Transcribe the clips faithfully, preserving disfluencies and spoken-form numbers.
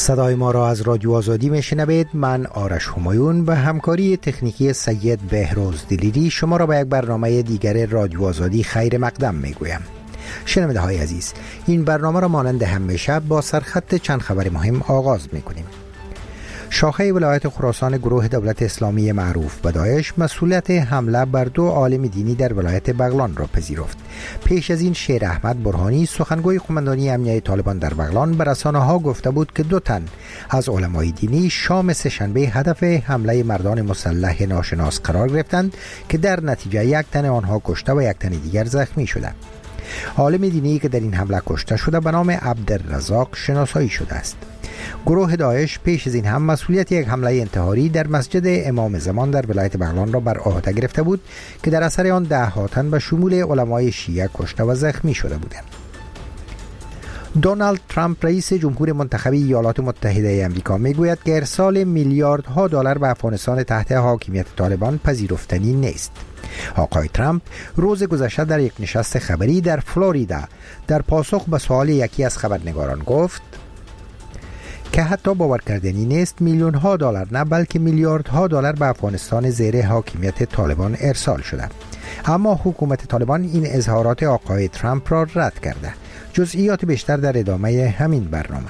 صدای ما را از رادیو آزادی میشنوید. من آرش همایون به همکاری تکنیکی سید بهروز دلیری شما را به یک برنامه دیگر رادیو آزادی خیر مقدم میگویم. شنونده های عزیز، این برنامه را مانند همیشه با سرخط چند خبر مهم آغاز میکنیم. شاخه ولایت خراسان گروه دولت اسلامی معروف به داعش مسئولیت حمله بر دو عالم دینی در ولایت بغلان را پذیرفت. پیش از این شیر احمد برهانی سخنگوی قماندانی امنیه طالبان در بغلان به رسانه‌ها گفته بود که دو تن از علمای دینی شام سه‌شنبه هدف حمله مردان مسلح ناشناس قرار گرفتند که در نتیجه یک تن آنها کشته و یک تن دیگر زخمی شده. عالم دینی که در این حمله کشته شده به نام عبدالرزاق شناسایی شده است. گروه داعش پیش از این هم مسئولیت یک حمله انتحاری در مسجد امام زمان در ولایت بغلان را بر عهده گرفته بود که در اثر آن ده ها تن به شمول علمای شیعه کشته و زخمی شده بودند. دونالد ترامپ رئیس جمهور منتخب ایالات متحده آمریکا میگوید که ارسال میلیاردها دلار به افغانستان تحت حاکمیت طالبان پذیرفتنی نیست. آقای ترامپ روز گذشته در یک نشست خبری در فلوریدا در پاسخ به سوال یکی از خبرنگاران گفت که حتی باور کردنی نیست میلیون ها دلار نه بلکه میلیاردها دلار به افغانستان زیر حاکمیت طالبان ارسال شده. اما حکومت طالبان این اظهارات آقای ترامپ را رد کرده. جزئیات بیشتر در ادامه همین برنامه.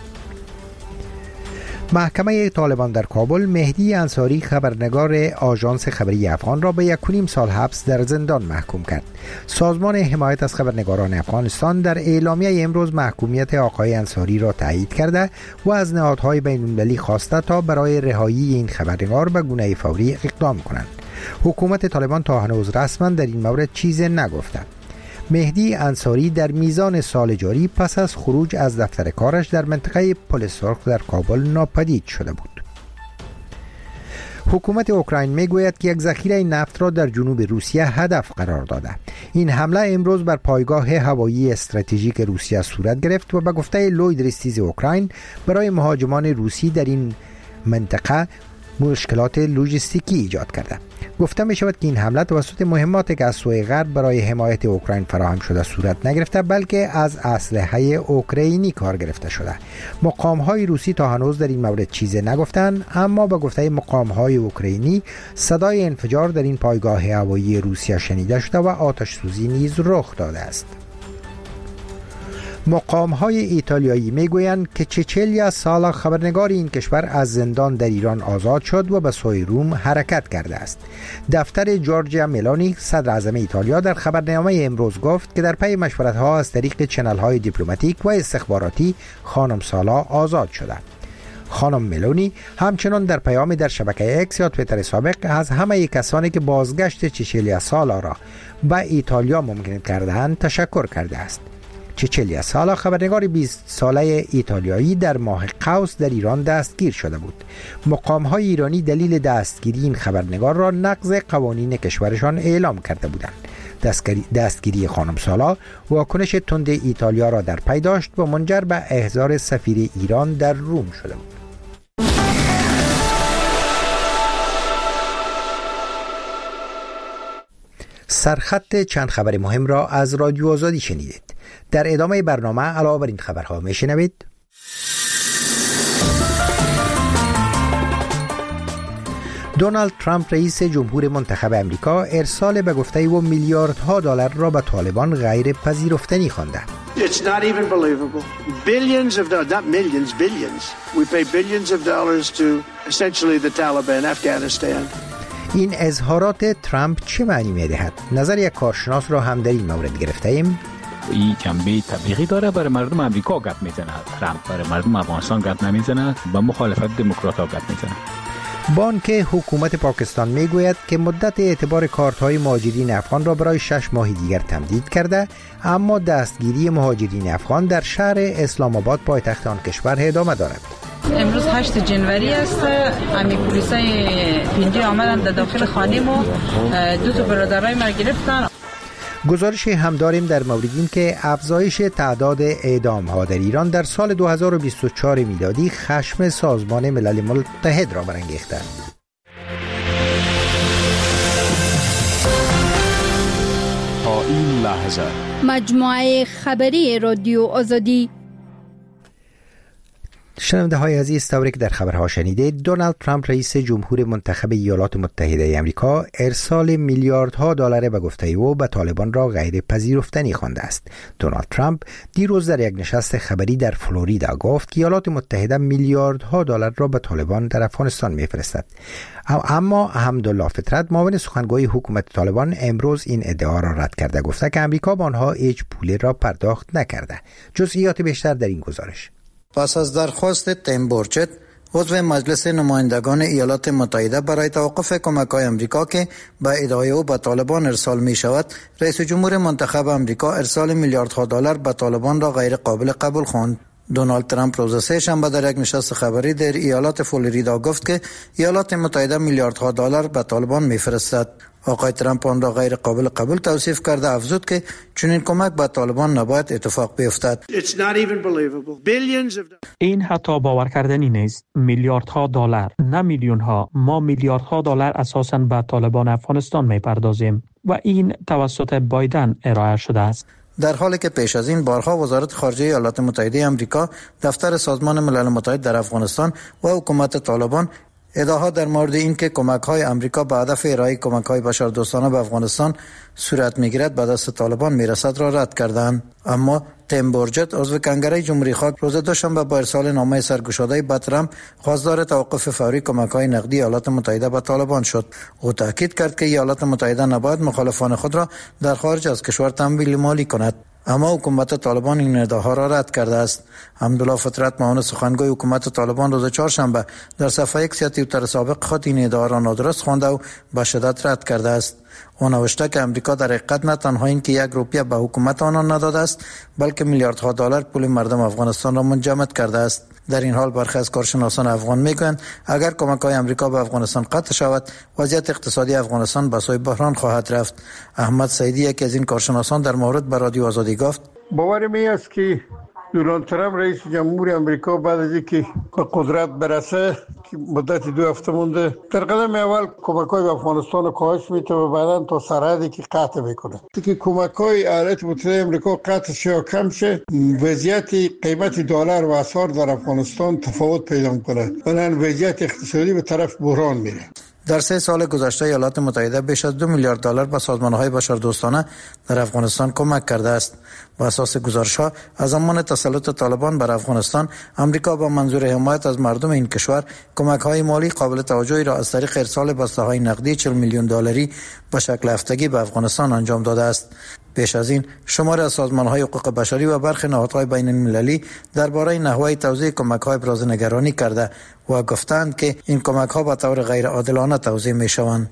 محکمه طالبان در کابل مهدی انصاری خبرنگار آژانس خبری افغان را به یک و نیم سال حبس در زندان محکوم کرد. سازمان حمایت از خبرنگاران افغانستان در اعلامیه امروز محکومیت آقای انصاری را تایید کرده و از نهادهای بین‌المللی خواسته تا برای رهایی این خبرنگار به گونه فوری اقدام کنند. حکومت طالبان تا هنوز رسما در این مورد چیزی نگفته. مهدی انصاری در میزان سال جاری پس از خروج از دفتر کارش در منطقه پل سرخ در کابل ناپدید شده بود. حکومت اوکراین میگوید که یک ذخیره نفت را در جنوب روسیه هدف قرار داده. این حمله امروز بر پایگاه هوایی استراتژیک روسیه صورت گرفت و به گفته لوید ریستیز اوکراین برای مهاجمان روسی در این منطقه مشکلات لوجستیکی ایجاد کرده. گفته می شود که این حمله توسط مهماتی که از سوی غرب برای حمایت اوکراین فراهم شده صورت نگرفته بلکه از اسلحه اوکراینی کار گرفته شده. مقام های روسی تا هنوز در این مورد چیزی نگفتند، اما به گفته مقام های اوکراینی صدای انفجار در این پایگاه هوایی روسیه شنیده شده و آتش سوزی نیز رخ داده است. مقام های ایتالیایی میگویند که چچلیا سالا خبرنگار این کشور از زندان در ایران آزاد شد و به سوی روم حرکت کرده است. دفتر جورجیا ملونی صدر اعظم ایتالیا در خبرنامه امروز گفت که در پی مشورت ها از طریق چنل های دیپلماتیک و استخباراتی خانم سالا آزاد شده. خانم ملونی همچنان در پیامی در شبکه اکس یا توییتر سابق از همه کسانی که بازگشت چچلیا سالا را به ایتالیا ممکن کردند تشکر کرده است. چچلیا سالا خبرنگار بیست ساله ایتالیایی در ماه قوس در ایران دستگیر شده بود. مقام‌های ایرانی دلیل دستگیری این خبرنگار را نقض قوانین کشورشان اعلام کرده بودند. دستگیری, دستگیری خانم سالا واکنش تند ایتالیا را در پی داشت و منجر به احضار سفیر ایران در روم شده بود. سرخط چند خبر مهم را از رادیو آزادی شنیدید. در ادامه برنامه علاوه بر این خبرها میشنوید: دونالد ترامپ رئیس جمهور منتخب امریکا ارسال به گفته او میلیاردها دلار را به طالبان غیر پذیرفتنی خوانده. It's not even believable. Billions of dollars, not millions, billions. We pay billions of dollars to essentially the Taliban, Afghanistan. این اظهارات ترامپ چه معنی می‌دهد؟ نظر یک کارشناس را هم در این مورد گرفته ایم. این جنبه تبلیغی داره، برای مردم امریکا گپ میزنه. ترامپ برای مردم افغانستان گپ نمیزنه، با مخالفت دموکرات‌ها گپ میزنه. بانک حکومت پاکستان میگوید که مدت اعتبار کارت‌های مهاجرین افغان را برای شش ماه دیگر تمدید کرده، اما دستگیری مهاجرین افغان در شهر اسلام آباد پایتخت آن کشور ادامه دارد. امروز هشت جنوری است. امی پلیسای پینجی آمدن در داخل خانه ما، دو تا برادرای ما گرفتن. گزارش هم داریم در مورد این که افزایش تعداد اعدام ها در ایران در سال دو هزار و بیست و چهار میلادی خشم سازمان ملل متحد را برانگیخته. تا این لحظه مجموعه خبری رادیو آزادی. شنونده های عزیز، طوری که در خبرها شنیدید، دونالد ترامپ رئیس جمهور منتخب ایالات متحده آمریکا ارسال میلیاردها دلار به گفته او به طالبان را غیر پذیرفتنی خوانده است. دونالد ترامپ دیروز در یک نشست خبری در فلوریدا گفت که ایالات متحده میلیاردها دلار را به طالبان در افغانستان میفرستد. اما حمدالله فطرت، معاون سخنگوی حکومت طالبان، امروز این ادعا را رد کرده، گفته که آمریکا به آنها هیچ پولی را پرداخت نکرده. جزئیات بیشتر در این گزارش. پس از درخواست تیم بورچت، عضو مجلس نمایندگان ایالات متحده برای توقف کمک‌های آمریکا که به ادعای او به طالبان ارسال می شود، رئیس جمهور منتخب آمریکا ارسال میلیاردها دلار به طالبان را غیر قابل قبول خواند. دونالد ترامپ روز سه شنبه در یک نشست خبری در ایالات فلوریدا گفت که ایالات متحده میلیاردها دلار به طالبان می‌فرستد. آقای ترامپ آن را غیر قابل قبول توصیف کرده، افزود که چنین کمک به طالبان نباید اتفاق بیفتد. این حتی باور کردنی نیست. میلیاردها دلار، نه میلیون ها. ما میلیاردها دلار اساساً به طالبان افغانستان میپردازیم و این توسط بایدن ارائه شده است. در حالی که پیش از این بارها وزارت خارجه ایالات متحده آمریکا، دفتر سازمان ملل متحد در افغانستان و حکومت طالبان ادعاها در مورد اینکه کمک‌های آمریکا به هدف ارائه کمک‌های بشردوستانه به افغانستان صورت می‌گیرد به دست طالبان میرسد را رد کردند. اما تیم بورچت، عضو کنگره جمهوری خواهان، روز دوشنبه با ارسال نامه سرگشاده به ترامپ خواستار توقف فوری کمک‌های نقدی ایالات متحده به طالبان شد. او تاکید کرد که ایالات متحده نباید مخالفان خود را در خارج از کشور تمویل مالی کند. اما حکومت طالبان این ادعاها را رد کرده است. حمدالله فطرت، معاون سخنگوی حکومت طالبان، روز چهارشنبه در صفحه اکس توییتر سابق خود این ادعا را نادرست خوانده و به شدت رد کرده است. او نوشته که امریکا در حقیقت نه تنها این که یک روپیه به حکومت آنان نداده است، بلکه میلیاردها دلار پول مردم افغانستان را منجمد کرده است. در این حال برخی از کارشناسان افغان میگویند اگر کمک‌های امریکا به افغانستان قطع شود، وضعیت اقتصادی افغانستان به سوی بحران خواهد رفت. احمد سعیدی، یکی از این کارشناسان، در مورد به رادیو آزادی گفت: باور می است که دونالد ترامپ رئیس جمهور آمریکا بعد از اینکه به قدرت برسه که مدت دو هفته مونده، در قدم اول کمک‌های به افغانستان رو کاهش میده و بعداً تا سرحدی که قطع میکنه. که کمک‌های ایالات متحده آمریکا قطع شه یا کم شه، وضعیت قیمت دلار و اسعار در افغانستان تفاوت پیدا میکنه. بنابراین وضعیت اقتصادی به طرف بحران میره. در سه سال گذشته ایالات متحده بیش از دو میلیارد دلار به سازمان‌های بشردوستانه در افغانستان کمک کرده است. بر اساس گزارش‌ها از زمان تسلط طالبان بر افغانستان، آمریکا با منظور حمایت از مردم این کشور کمک‌های مالی قابل توجهی را از طریق ارسال بسته‌های نقدی چهل میلیون دلاری به شکل هفتگی به افغانستان انجام داده است. پیش از این شماری از سازمان‌های حقوق بشری و برخی نهادهای بین‌المللی درباره نحوه توزیع کمک‌های ابراز نگرانی کرده و گفتند که این کمک‌ها به طور غیر عادلانه توزیع می‌شوند.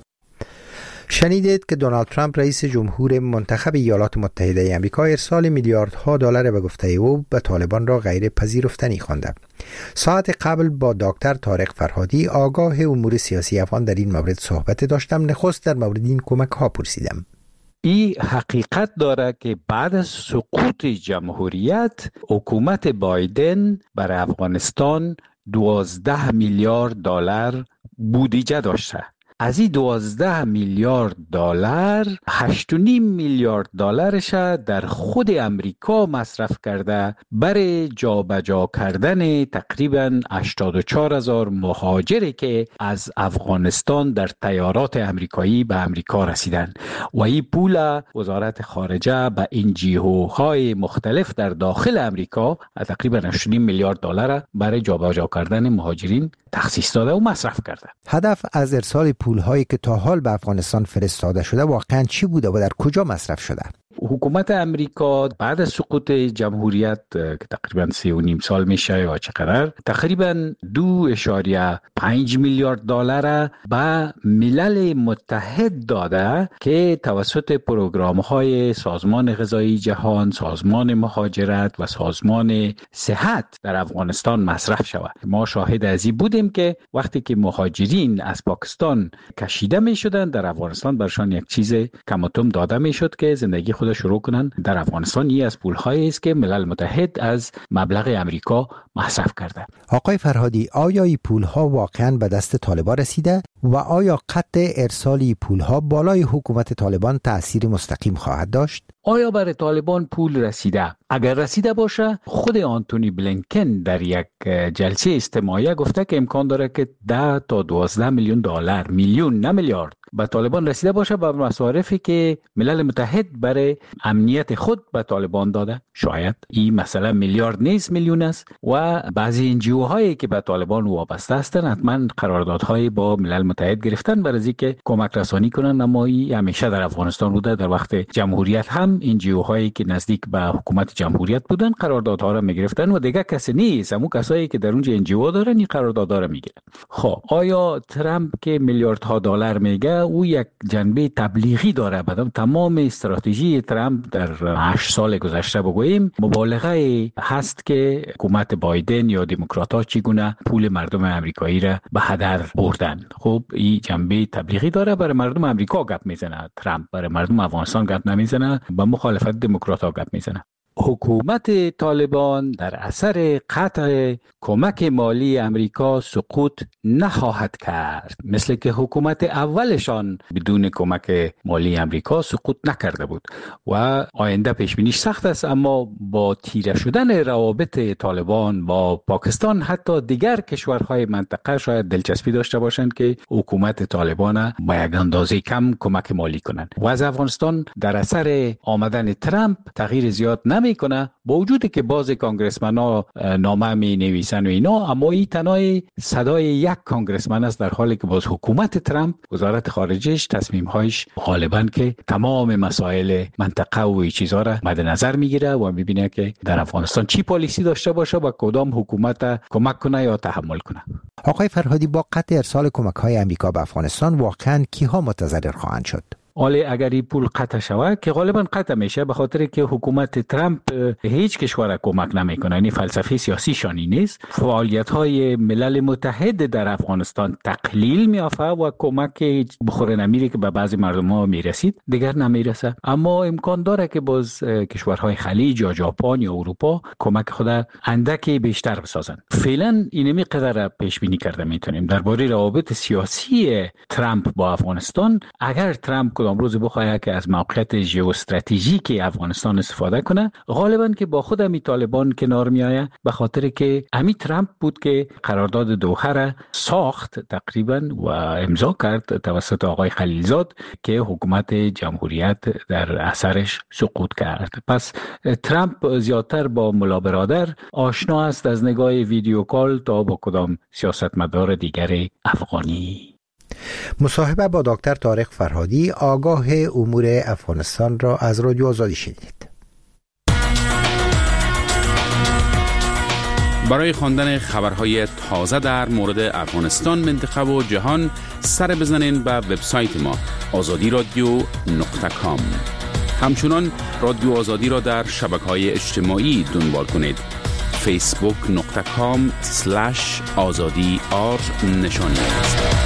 شنیدید که دونالد ترامپ رئیس جمهور منتخب ایالات متحده آمریکا ارسال میلیاردها دلار به گفته او به طالبان را غیر پذیرفتنی خوانده. ساعت قبل با دکتر طارق فرهادی، آگاه امور سیاسی افغان، در این مورد صحبت داشتم. نخست در مورد این کمک‌ها پرسیدم. این حقیقت داره که بعد از سقوط جمهوریت، حکومت بایدن برای افغانستان دوازده میلیارد دلار بودجه داشته. از این دوازده میلیارد دلار، هشت و نیم میلیارد دلارش در خود امریکا مصرف کرده برای جابجا کردن تقریبا هشتاد و چهار هزار مهاجری که از افغانستان در طیارات امریکایی به امریکا رسیدن و این پول وزارت خارجه به انجیوهای مختلف در داخل امریکا تقریبا هشت و نیم میلیارد دلار برای جابجا کردن مهاجرین تخصیص داده و مصرف کرده. هدف از ارسال پول‌هایی که تا حال به افغانستان فرستاده شده واقعاً چی بوده و در کجا مصرف شده؟ حکومت امریکا بعد از سقوط جمهوریت که تقریبا سه و نیم سال میشه یا چقدر، تقریبا دو اشاریه پنج میلیارد دلار به ملل متحد داده که توسط پروگرام های سازمان غذایی جهان، سازمان مهاجرت و سازمان صحت در افغانستان مصرف شود. ما شاهد از این بودیم که وقتی که مهاجرین از پاکستان کشیده می شدن، در افغانستان برشان یک چیز کماتم داده می شد که زندگی خود شروع کنن در افغانستان. این از پول‌هایی است که ملل متحد از مبلغ امریکا مصرف کرده. آقای فرهادی، آیا این پول‌ها واقعاً به دست طالبان رسیده و آیا قطع ارسال این پول‌ها بالای حکومت طالبان تأثیر مستقیم خواهد داشت؟ آیا برای طالبان پول رسیده؟ اگر رسیده باشه، خود آنتونی بلینکن در یک جلسه استماعیه گفته که امکان داره که ده تا دوازده میلیون دلار، میلیون نه میلیارد، به طالبان رسیده باشه و مصارفی که ملل متحد برای امنیت خود به طالبان داده. شاید این مثلا میلیارد نیست، میلیون است. و بعضی انجیو هایی که به طالبان وابسته هستند حتما قراردادهای با ملل متحد گرفتن برای اینکه کمک رسانی کنن، اما این همیشه در افغانستان بوده. در وقت جمهوریت هم انجیو هایی که نزدیک به حکومت جمهوریت بودن قراردادها را میگرفتن و دیگه کسی نیست، همون کسایی که در اونجا انجیو دارن این قراردادها را میگیرن. خب آیا ترامپ که میلیاردها دلار میگه او یک جنبه تبلیغی داره؟ بعدم تمام استراتژی ترامپ در هشت سال گذشته بگوییم مبالغه هست که حکومت بایدن یا دموکرات‌ها چگونه پول مردم امریکایی را به هدر بردن. خب این جنبه تبلیغی داره، برای مردم امریکا گپ میزنه ترامپ، برای مردم افغانستان گپ نمیزنه، با مخالفت دموکرات‌ها گپ میزنه. حکومت طالبان در اثر قطع کمک مالی امریکا سقوط نخواهد کرد، مثل که حکومت اولشان بدون کمک مالی امریکا سقوط نکرده بود و آینده پیش بینیش سخت است. اما با تیره شدن روابط طالبان با پاکستان، حتی دیگر کشورهای منطقه شاید دلچسپی داشته باشند که حکومت طالبان با یک اندازه کم کمک مالی کنند. و از افغانستان در اثر آمدن ترامپ تغییر زیاد نمیکنه، با وجودی که باز کانگرسمن ها نامه می نویسن و اینا، اما این تنهای صدای یک کانگرسمن است، در حالی که باز حکومت ترامپ، وزارت خارجهش، تصمیم هایش غالبا که تمام مسائل منطقه و این چیزها را مد نظر میگیره و میبینه که در افغانستان چی پالیسی داشته باشه و کدام حکومت کمک کنه یا تحمل کنه. آقای فرهادی، با قطع ارسال کمک های امریکا به افغانستان واقعا کیها متضرر خواهند شد؟ ولی اگر این پول قطع شود، که غالبا قطع میشه به خاطر که حکومت ترامپ هیچ کشور کمک نمیکنه، یعنی فلسفه سیاسی شانی نیست، فعالیت های ملل متحد در افغانستان تقلیل میافته و کمک بخور نمیری که به بعضی مردم ها میرسید دیگر نمیرسه. اما امکان داره که باز کشورهای خلیج یا ژاپن یا اروپا کمک خود اندکی بیشتر بسازن. فعلا اینمی قدر پیش بینی کرده میتونیم درباره روابط سیاسی ترامپ با افغانستان. اگر ترامپ کدام روز بخواه که از موقعیت ژئواستراتژیک افغانستان استفاده کنه، غالبا که با خود امی طالبان کنار میآید، به خاطر که امی ترامپ بود که قرارداد دوحه را ساخت تقریبا و امضا کرد توسط آقای خلیلزاد که حکومت جمهوریت در اثرش سقوط کرد. پس ترامپ زیادتر با ملا برادر آشنا است از نگاه ویدیو کال تا با کدام سیاستمدار دیگر افغانی. مصاحبه با دکتر طارق فرهادی، آگاه امور افغانستان را از رادیو آزادی شنید. برای خواندن خبرهای تازه در مورد افغانستان، منطقه و جهان سر بزنین به وبسایت ما آزادی رادیو نقطه کام. همچنان رادیو آزادی را در شبکه‌های اجتماعی دنبال کنید. فیسبوک نقطه کام سلش آزادی آر نشانی است.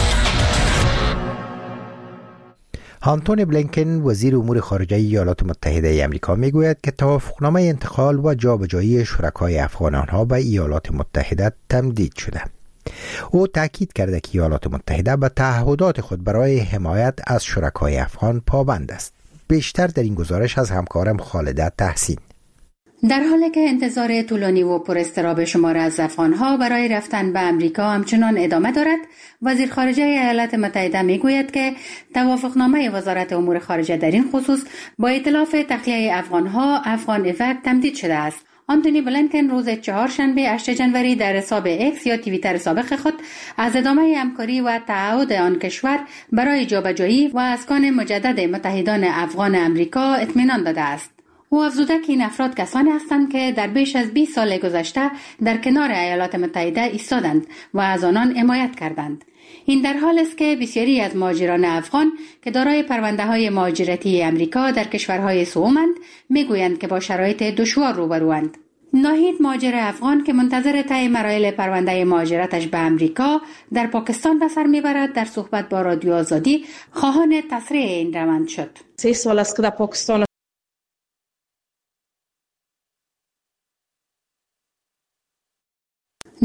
آنتونی بلینکن، وزیر امور خارجه ایالات متحده آمریکا، میگوید که توافقنامه انتقال و جابجایی شرکای افغانانها به ایالات متحده تمدید شده. او تاکید کرده که ایالات متحده به تعهدات خود برای حمایت از شرکای افغان پابند است. بیشتر در این گزارش از همکارم خالده تحسین. در حالی که انتظار طولانی و پر اضطراب شمار از افغانها برای رفتن به امریکا همچنان ادامه دارد، وزیر خارجه ایالات متحده میگوید که توافقنامه وزارت امور خارجه در این خصوص با ائتلاف تخلیه افغانها افغان افکت تمدید شده است. آنتونی بلینکن روز چهارشنبه هشتم ژانویه در حساب اکس یا توییتر سابق خود از ادامه همکاری و تعهد آن کشور برای جابجایی و اسکان مجدد متحدان افغان امریکا اطمینان داده است. او افزوده که این افراد کسانی هستند که در بیش از بیست سال گذشته در کنار ایالات متحده ایستادند و از آنان حمایت کردند. این در حال است که بسیاری از مهاجران افغان که دارای پرونده‌های مهاجرتی امریکا در کشورهای سومند میگویند که با شرایط دشوار روبروند. ناهید، مهاجر افغان که منتظر طی مراحل پرونده مهاجرتش به امریکا در پاکستان به سر میبرد، در صحبت با رادیو آزادی خواهان تسریع این روند شد. سه سال است که در پاکستان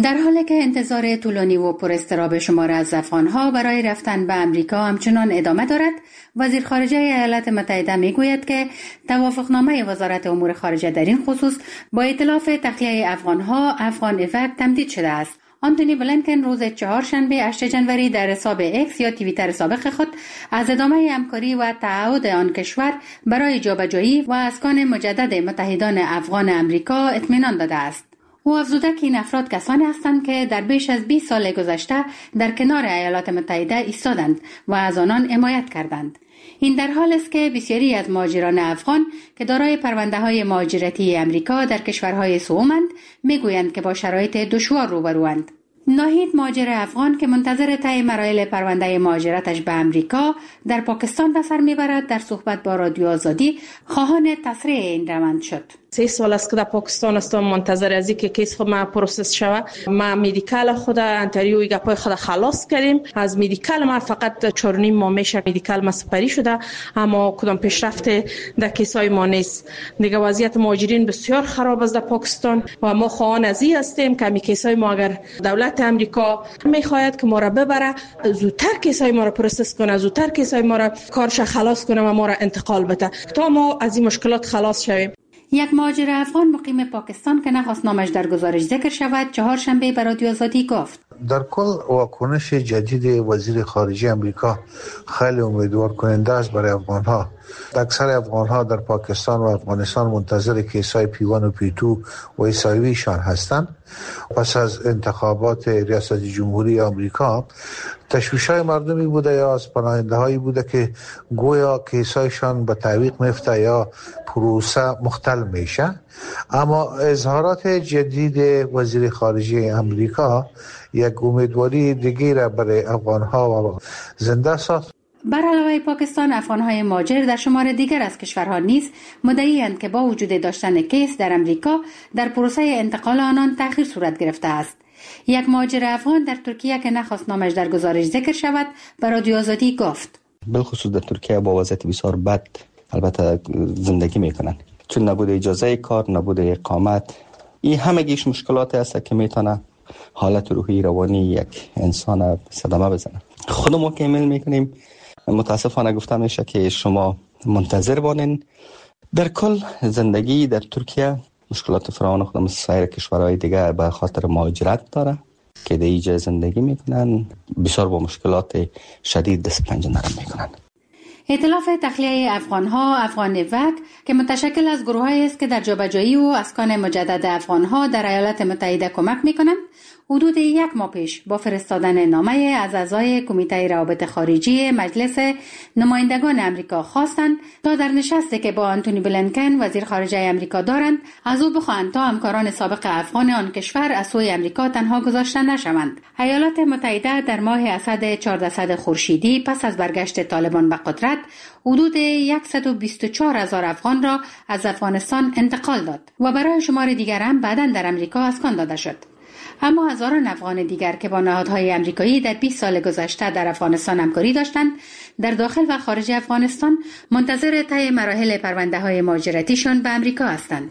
در حالی که انتظار طولانی و پر اضطراب شمار از افغان‌ها برای رفتن به امریکا همچنان ادامه دارد، وزیر خارجه ایالات متحده میگوید که توافقنامه وزارت امور خارجه در این خصوص با ائتلاف تخلیه افغان‌ها افغان افک تمدید شده است. آنتونی بلینکن روز چهارشنبه هشتم جنوری در حساب اکس یا توییتر سابق خود از ادامه همکاری و تعهد آن کشور برای جابجایی و اسکان مجدد متحدان افغان امریکا اطمینان داده است. او افزوده که این افراد کسانی هستند که در بیش از بیست سال گذشته در کنار ایالات متحده ایستادند و از آنان حمایت کردند. این در حالی است که بسیاری از مهاجران افغان که دارای پرونده‌های مهاجرتی امریکا در کشورهای سومند میگویند که با شرایط دشوار روبروند. ناهید مهاجر افغان که منتظر طی مراحل پرونده مهاجرتش به امریکا در پاکستان به سر میبرد در صحبت با رادیو آزادی خواهان تسریع این روند شد. سه سال است که در پاکستان هستم، منتظر از اینکه کیس خود ما پروسس شود. ما مدیکال خود انتریوی گپای خود خلاص کردیم. از مدیکال ما فقط چهار و نیم ماه میشه مدیکال ما سپری شده، اما کدام پیشرفت در کیسای ما نیست. دیگه وضعیت مهاجرین بسیار خراب است در پاکستان و ما خواهان از این هستیم که می کیسای ما اگر دولت امریکا میخواهد که ما را ببره، زودتر کیسای ما را پروسس کنه، زودتر کیسای ما را کارش خلاص کنه و ما را انتقال بده تا ما از این مشکلات خلاص شویم. یک مهاجر افغان مقیم پاکستان که نخواست نامش در گزارش ذکر شود چهارشنبه به رادیو آزادی گفت: در کل واکنش جدید وزیر خارجه امریکا خیلی امیدوار کننده است برای افغان‌ها. اکثر افغان‌ها در پاکستان و افغانستان منتظر کیسای پی وان و پی دو و ایسایویشان هستند. پس از انتخابات ریاست جمهوری آمریکا تشویش‌های مردمی بوده یا از پناهنده‌هایی بوده که گویا کیسایشان به تعویق میفته یا پروسه مختل میشه، اما اظهارات جدید وزیر خارجه امریکا یک امیدواری دیگه را برای افغان‌ها زنده ساخت. بر علاوه پاکستان، افغان‌های مهاجر در شمار دیگر از کشورها نیز مدعی‌اند که با وجود داشتن کیس در امریکا در پروسه انتقال آنان تأخیر صورت گرفته است. یک مهاجر افغان در ترکیه که نخواست نامش در گزارش ذکر شود به رادیو آزادی گفت: بالخصوص در ترکیه با وضعیت بسیار بد البته زندگی میکنن، چون نبود اجازه کار، نبود اقامت، این همگیش مشکلات است که میتونه حالت روحی روانی یک انسان صدمه بزنه. خودمون که ایمیل میکنیم متاسفانه گفته میشه که شما منتظر بانین. در کل زندگی در ترکیه مشکلات فراوان خود مثل سایر کشورهای دیگه به خاطر مهاجرت داره که در اینجا زندگی میکنن، بسیار با مشکلات شدید دست پنجه نرم میکنن. ائتلاف تخلیه افغان‌ها افغان افک که متشکل از گروه‌هایی است که در جابجایی و اسکان مجدد افغان‌ها در ایالات متحده کمک می‌کنند، حدود یک ماه پیش با فرستادن نامه از اعضای کمیته روابط خارجی مجلس نمایندگان امریکا خواستند تا در نشستی که با آنتونی بلینکن وزیر خارجه امریکا دارند از او بخواهند تا همکاران سابق افغان آن کشور از سوی امریکا تنها گذاشته نشوند. ایالات متحده در ماه اسد چهاردهصد خورشیدی پس از برگشت طالبان به قدرت حدود صد و بیست و چهار هزار افغان را از افغانستان انتقال داد و برای شمار دیگر هم بعداً در امریکا اسکان داده شد. اما هزاران افغان دیگر که با نهادهای امریکایی در بیست سال گذشته در افغانستان همکاری داشتند، در داخل و خارج افغانستان منتظر طی مراحل پرونده‌های مهاجرتیشان به امریکا هستند.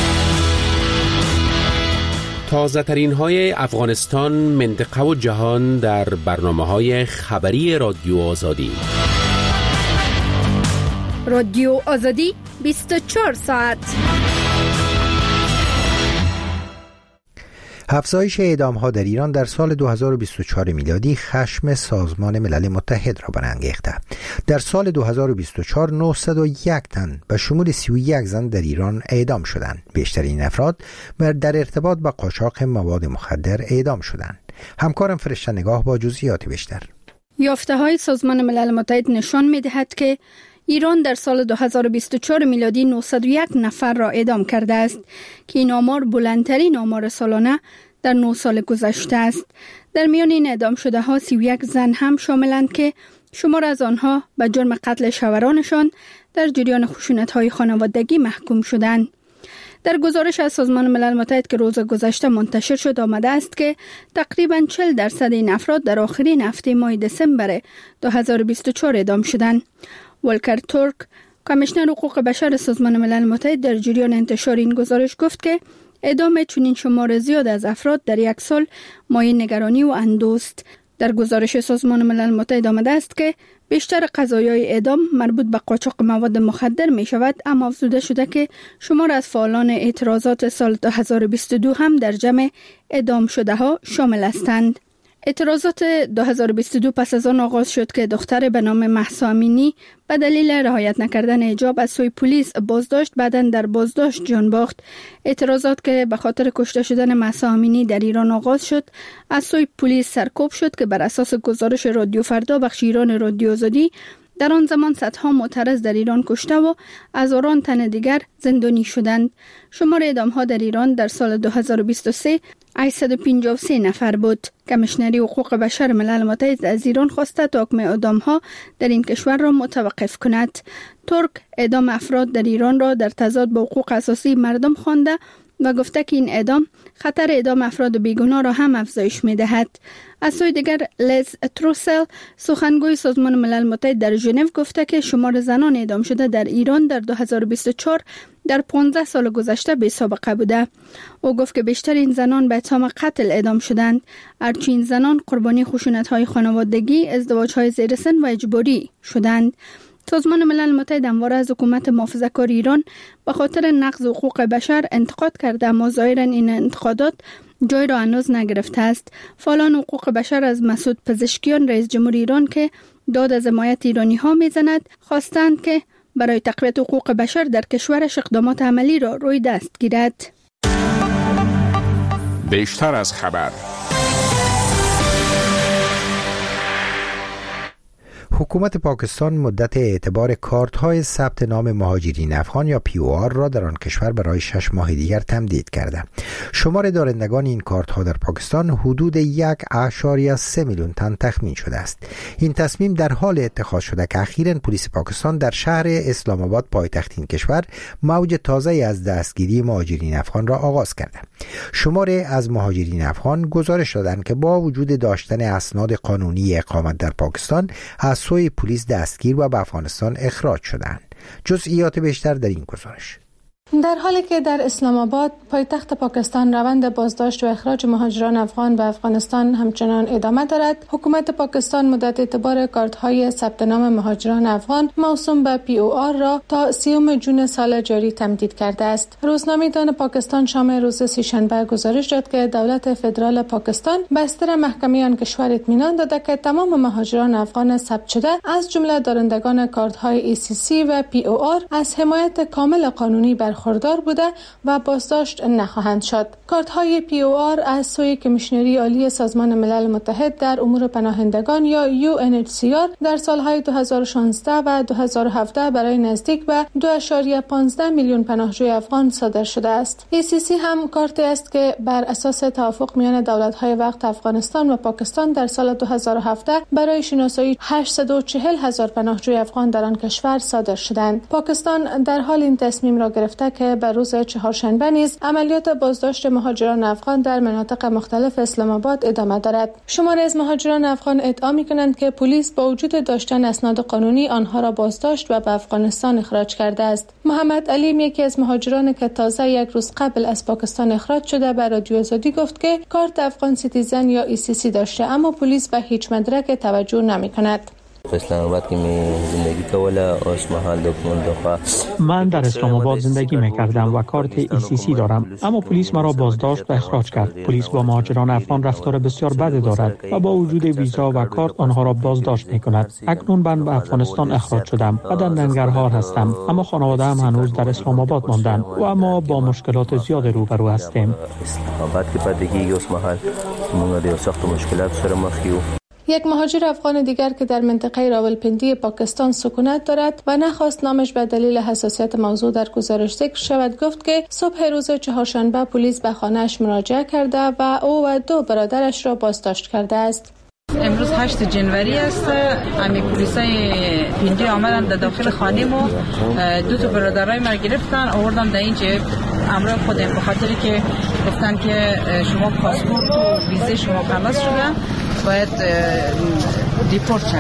تازه ترین های افغانستان، منطقه و جهان در برنامه‌های خبری رادیو آزادی. رادیو آزادی بیست و چهار ساعت. افزایش اعدام‌ها در ایران در سال دو هزار و بیست و چهار میلادی خشم سازمان ملل متحد را برانگیخته. در سال دو هزار و بیست و چهار نهصد و یک تن به شمول سی و یک زن در ایران اعدام شدند. بیشترین افراد در ارتباط با قاچاق مواد مخدر اعدام شدند. همکارم فرشته نگاه با جزئیات بیشتر. یافته‌های سازمان ملل متحد نشان می‌دهد که ایران در سال دو هزار و بیست و چهار میلادی نهصد و یک نفر را اعدام کرده است که این آمار بلندترین آمار سالانه در نه سال گذشته است. در میان این اعدام شده ها سی و یک زن هم شاملند که شمار از آنها به جرم قتل شوهرانشان در جریان خشونت‌های خانوادگی محکوم شدند. در گزارش از سازمان ملل متحد که روز گذشته منتشر شد آمده است که تقریباً چهل درصد این افراد در آخرین هفته ماه دسامبر دو هزار و بیست و چهار اعدام شدند. ولکر تورک، کمیشنر حقوق بشر سازمان ملل متحد در جریان انتشار این گزارش گفت که اعدام چنین شمار زیاد از افراد در یک سال مایه نگرانی و اندوست. در گزارش سازمان ملل متحد آمده است که بیشتر قضایای اعدام مربوط به قاچاق مواد مخدر می شود، اما افزوده شده که شمار از فعالان اعتراضات سال دو هزار و بیست و دو هم در جمع اعدام شده ها شامل هستند. اعتراضات دو هزار و بیست و دو پس از آن آغاز شد که دختر به نام مهسا امینی به دلیل رعایت نکردن حجاب از سوی پلیس بازداشت، بعداً در بازداشت جان باخت. اعتراضات که به خاطر کشته شدن مهسا امینی در ایران آغاز شد، از سوی پلیس سرکوب شد که بر اساس گزارش رادیو فردا بخش ایران رادیو آزادی در آن زمان صدها معترض در ایران کشته و هزاران تن دیگر زندانی شدند. شمار اعدام ها در ایران در سال دو هزار و بیست و سه هشتصد و پنجاه و سه نفر بود. کمیشنری حقوق بشر ملل متحد از ایران خواسته تا حکم اعدام ها در این کشور را متوقف کند. ترک اعدام افراد در ایران را در تضاد با حقوق اساسی مردم خوانده و گفته که این اعدام خطر اعدام افراد بیگناه را هم افزایش می دهد. از سوی دیگر لیز تروسل سخنگوی سازمان ملل متحد در ژنو گفته که شمار زنان اعدام شده در ایران در دو هزار و بیست و چهار در پانزده سال گذشته بی سابقه بوده. او گفت که بیشتر این زنان به اتهام قتل اعدام شدند، هرچند این زنان قربانی خشونت‌های خانوادگی، ازدواج‌های زیر سن و اجباری شدند. سازمان ملل متحد همواره از حکومت محافظه‌کار ایران به خاطر نقض حقوق بشر انتقاد کرده، اما ظاهراً این انتقادات جای را هنوز نگرفته است. فعالان حقوق بشر از مسعود پزشکیان رئیس جمهور ایران که داد از حمایت ایرانی ها میزند خواستند که برای تقویت حقوق بشر در کشورش اقدامات عملی را روی دست گیرد. بیشتر از خبر. حکومت پاکستان مدت اعتبار کارت‌های ثبت نام مهاجرین افغان یا پی او آر را در آن کشور برای شش ماه دیگر تمدید کرده. شمار دارندگان این کارت‌ها در پاکستان حدود یک اشاریه سه میلیون تن تخمین شده است. این تصمیم در حال اتخاذ شده که اخیراً پلیس پاکستان در شهر اسلام آباد پایتخت این کشور موج تازه‌ای از دستگیری مهاجرین افغان را آغاز کرده. شمار از مهاجرین افغان گزارش دادند که با وجود داشتن اسناد قانونی اقامت در پاکستان از سوی پلیس دستگیر و به افغانستان اخراج شدند. جزئیات بیشتر در این گزارش. در حالی که در اسلام آباد پایتخت پاکستان روند بازداشت و اخراج مهاجران افغان به افغانستان همچنان ادامه دارد، حکومت پاکستان مدت اعتبار کارت‌های ثبت نام مهاجران افغان موسوم به پی او آر را تا سیوم جون سال جاری تمدید کرده است. روزنامه دان پاکستان شام روز سه‌شنبه گزارش داد که دولت فدرال پاکستان بستر محکمه آن کشور اطمینان داده که تمام مهاجران افغان ثبت شده از جمله دارندگان کارت‌های ای سی سی و پی او آر از حمایت کامل قانونی بر خردار بوده و بازداشت نخواهند شد. کارت‌های پی او آر از سوی کمیشنری عالی سازمان ملل متحد در امور پناهندگان یا یو ان اچ سی آر در سالهای دو هزار و شانزده و دو هزار و هفده برای نزدیک به دو اشاریه پانزده میلیون پناهجوی افغان صادر شده است. ای سی سی هم کارتی است که بر اساس توافق میان دولت‌های وقت افغانستان و پاکستان در سال دو هزار و هفده برای شناسایی هشتصد و چهل هزار پناهجوی افغان در آن کشور صادر شدند. پاکستان در حال این تصمیم را گرفته که بر روز چهارشنبه نیز عملیات بازداشت مهاجران افغان در مناطق مختلف اسلام آباد ادامه دارد. شماری از مهاجران افغان ادعا می‌کنند که پلیس با وجود داشتن اسناد قانونی آنها را بازداشت و به افغانستان اخراج کرده است. محمد علیم، یکی از مهاجران که تازه یک روز قبل از پاکستان اخراج شده، به رادیو آزادی گفت که کارت افغان سیتیزن یا ای سی سی داشته، اما پلیس به هیچ مدرک توجه نمی‌کند. اسلام آباد که می زندگی کوله اوس محل دکمون دخوا من در اسلام آباد زندگی میکردم و کارت ای سی سی دارم، اما پلیس مرا بازداشت و اخراج کرد. پلیس با مهاجران افغان رفتار بسیار بد دارد و با وجود ویزا و کارت آنها را بازداشت میکند. اکنون من به افغانستان اخراج شدم و در ننگرهار هستم، اما خانواده هم هنوز در اسلام آباد ماندند و ما با مشکلات زیاد روبرو هستیم. اسلام آباد که پدیگی اوس محل موږ د سخت مشکلات سره مخ یو. یک مهاجر افغان دیگر که در منطقه راولپنڈی پاکستان سکونت دارد و نخواست نامش به دلیل حساسیت موضوع در گزارش ذکر شود، گفت که صبح روز چهارشنبه پلیس به خانه‌اش مراجعه کرده و او و دو برادرش را بازداشت کرده است. امروز هشت جنوری است. امی پلیسای پنجی آمدن در داخل خانه ما، دو تا برادرای ما گرفتن آوردن در اینجا امر خودم، به خاطری که گفتن که شما پاسپورت و ویزه شما خلاص شده، باید دیپورت شوید.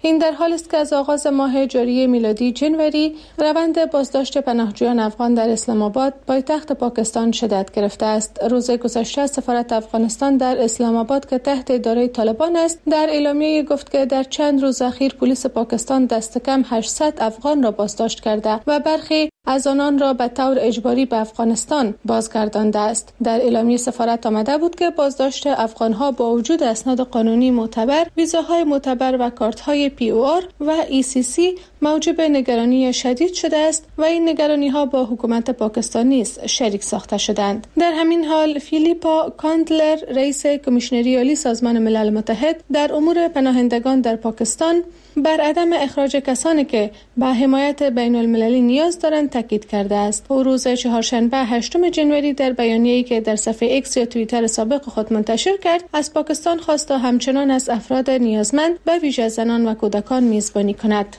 این در حالی است که از آغاز ماه جاری میلادی جنوری روند بازداشت پناهجویان افغان در اسلام آباد پایتخت پاکستان شدت گرفته است. روز گذشته سفارت افغانستان در اسلام آباد که تحت اداره طالبان است در اعلامیه گفت که در چند روز اخیر پلیس پاکستان دست کم هشتصد افغان را بازداشت کرده و برخی از آنان را به طور اجباری به افغانستان بازگردانده است. در اعلامیه سفارت آمده بود که بازداشت افغانها با وجود اسناد قانونی معتبر، ویزاهای معتبر و کارت‌های پی او آر و ای سی سی موجب نگرانی شدید شده است و این نگرانی‌ها با حکومت پاکستان نیز شریک ساخته شدند. در همین حال فیلیپا کاندلر رئیس کمیشنری عالی سازمان ملل متحد در امور پناهندگان در پاکستان بر عدم اخراج کسانی که به حمایت بین المللی نیاز دارند تاکید کرده است. او روز چهارشنبه هشتم جنوری در بیانیه‌ای که در صفحه ایکس یا توییتر سابق خود منتشر کرد از پاکستان خواست تا همچنان از افراد نیازمند به ویژه زنان و کودکان میزبانی کند.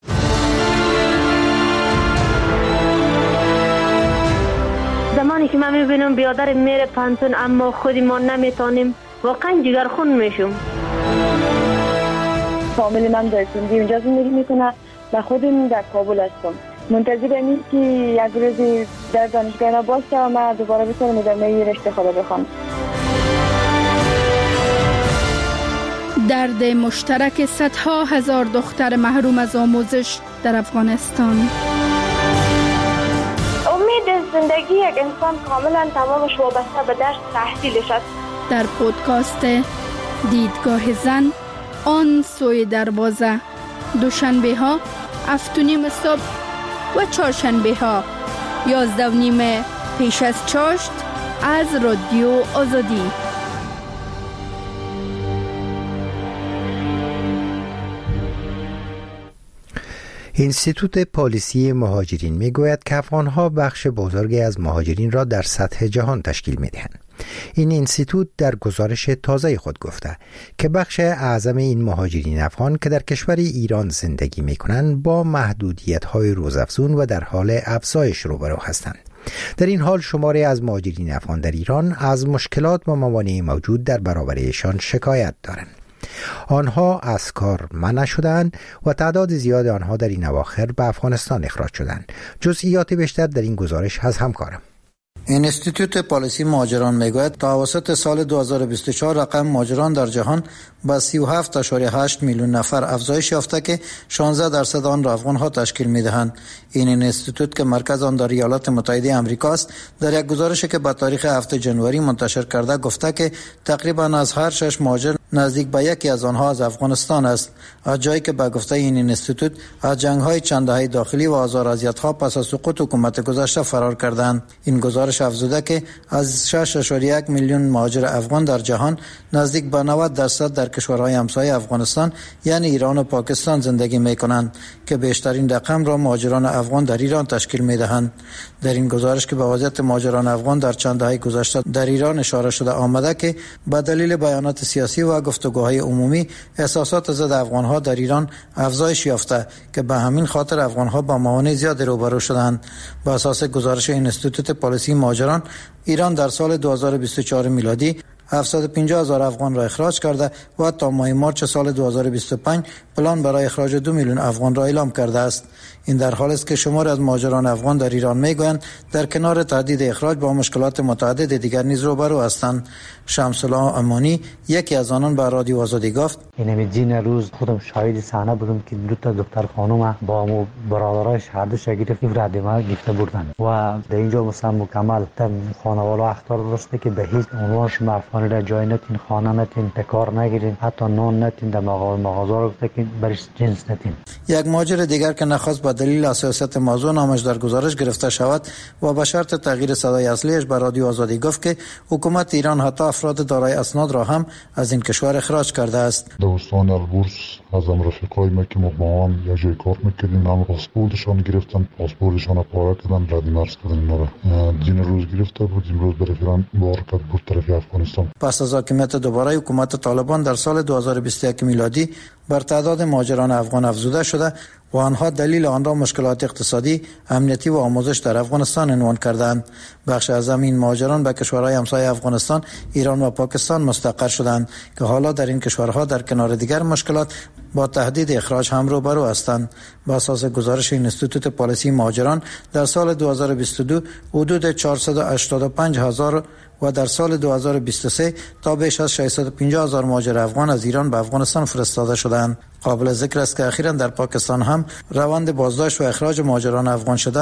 زمانی که من میبینم بیادر میره پانتون اما خودی ما نمیتونیم، واقعا جگرخون میشم. فامیل من در سندی اونجا زندگی میکنه و خودم در کابل هستم. منتظر اینیم که یک روزی در دانشگاه باشه و من دوباره بتونم ادامه رشته خدا بخوام. درد مشترک صدها هزار دختر محروم از آموزش در افغانستان. امید زندگی یک انسان کاملا تمامش وابسته به درس تحصیلش است. در پودکاست دیدگاه زن آن سوی دروازه، دوشنبه ها هفت و نیم صبح و چهارشنبه ها یازده و نیم پیش از چاشت از رادیو آزادی. اینستیتوت پالیسی مهاجرین میگوید که افغانها بخش بزرگی از مهاجرین را در سطح جهان تشکیل میدهند. این اینستیتوت در گزارش تازه خود گفته که بخش اعظم این مهاجرین افغان که در کشور ایران زندگی میکنند با محدودیت‌های روزافزون و در حال افزایش روبرو هستند. در این حال شماری از مهاجرین افغان در ایران از مشکلات و موانع موجود در برابرشان شکایت دارند. آنها از کار منع شدند و تعداد زیاد آنها در این اواخر به افغانستان اخراج شدند. جزئیات بیشتر در این گزارش از همکارم. اینستیتوت پالیسی مهاجران میگوید تا اواسط سال دو هزار و بیست و چهار رقم مهاجران در جهان با سی و هفت و هشت میلیون نفر افزایش یافته که شانزده درصد آن را افغان‌ها تشکیل می‌دهند. این اینستیتوت که مرکز آن در ایالات متحده آمریکا است در یک گزارشی که به تاریخ هفتم جنوری منتشر کرده گفته که تقریبا از هر شش مهاجر نزدیک به یکی از آنها از افغانستان است، از جایی که به گفته این اینستیتوت از جنگ‌های چند دهه داخلی و آزار و اذیت‌ها پس از سقوط حکومت گذشته فرار کردند. این گزارش افزوده که از شش و یک میلیون مهاجر افغان در جهان نزدیک به نود درصد در کشورهای همسایه افغانستان یعنی ایران و پاکستان زندگی می‌کنند که بیشترین رقم را مهاجران افغان در ایران تشکیل می‌دهند. در این گزارش که به وضعیت مهاجران افغان در چند دهه گذشته در ایران اشاره شده آمده که به دلیل بیانات سیاسی و گفتگوهای عمومی احساسات ضد افغان‌ها در ایران افزایش یافته که به همین خاطر افغان‌ها با موانع زیاد روبرو شدند. بر اساس گزارش اینستیتوت پالیسی مهاجران ایران در سال دو هزار و بیست و چهار میلادی هفتصد و پنجاه هزار افغان را اخراج کرده و تا ماه مارچ سال دو هزار و بیست و پنج پلان برای اخراج دو میلیون افغان را اعلام کرده است. این در حالی است که شمار از مهاجران افغان در ایران میگویند در کنار تهدید اخراج با مشکلات متعدد دیگر نیز روبرو هستند. شمس الله امانی یکی از آنان به رادیو آزادی گفت: این جین روز خودم شاهد صحنه بودم که دو تا دختر خانم با مو برادرایش هر دو شاگرد ردیما گرفته بردن و در اینجا مثلا مکمل تم خانواده اختار درسته که به هیچ عنوان شما افغانی را جای نتین، خانه نتین، کار نگیرین، حتی نان نتین، در مغازه را گفته که برش جنس نتین. یک مهاجر دیگر که نخواست به دلیل حساسیت موضوع نامش در گزارش گرفته شود و به شرط تغییر صدای اصلیش به رادیو آزادی گفت که حکومت ایران حتی افراد دارای اسناد را هم از این کشور اخراج کرده است. دوستان البرز از هم رفیقای ما که ما با هم یک جای کار میکردیم هم پاسپورتشان گرفتن، پاسپورتشان پاره کردن، رد مرز کردن اینا را. دین روز گرفته بود، امروز برفران بار کرد بود طرف افغانستان. پس از حاکمیت دوباره حکومت طالبان در سال دو هزار و بیست و یک میلادی بر تعداد مهاجران افغان افزوده شده و آنها دلیل آن را مشکلات اقتصادی، امنیتی و آموزش در افغانستان عنوان کردند. بخش از این مهاجران به کشورهای همسایه افغانستان، ایران و پاکستان مستقر شدند که حالا در این کشورها در کنار دیگر مشکلات با تهدید اخراج هم روبرو هستند. با اساس گزارش اینستیتوت پالیسی مهاجران در سال دو هزار و بیست و دو حدود چهارصد و هشتاد و پنج هزار و در سال دو هزار و بیست و سه تا بیش از ششصد و پنجاه هزار مهاجر افغان از ایران به افغانستان فرستاده شدند. قابل ذکر است که اخیراً در پاکستان هم روند بازداشت و اخراج مهاجران افغان شده